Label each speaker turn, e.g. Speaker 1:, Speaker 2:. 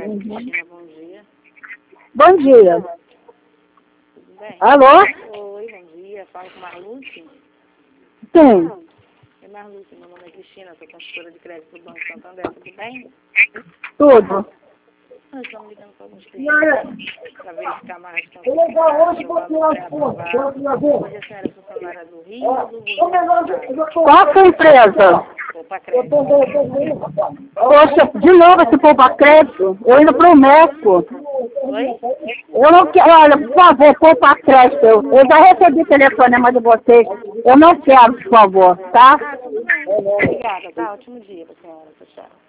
Speaker 1: Cristina, bom dia.
Speaker 2: Bom dia.
Speaker 1: Tudo bem?
Speaker 2: Alô?
Speaker 1: Oi, bom dia. Falo com Marluce.
Speaker 2: Sim.
Speaker 1: Oi, Marluce, meu nome é Cristina, sou consultora de crédito do Banco Santander, tudo bem?
Speaker 2: Tudo.
Speaker 1: Nós estamos ligando para alguns clientes para verificar mais de consultar, o valor pré-aprovado. Hoje a senhora é funcionária do Rio ou do governo do estado?
Speaker 2: Qual a sua empresa?
Speaker 1: Poupa crédito.
Speaker 2: Poxa, de novo esse poupa crédito? Eu indo pro México.
Speaker 1: Oi?
Speaker 2: Eu não quero, olha, por favor, poupa crédito. Eu já recebi telefonema de vocês. Eu não quero, por favor, tá?
Speaker 1: Ah, tudo bem. Obrigada, tá? Ótimo dia para a senhora. Tchau.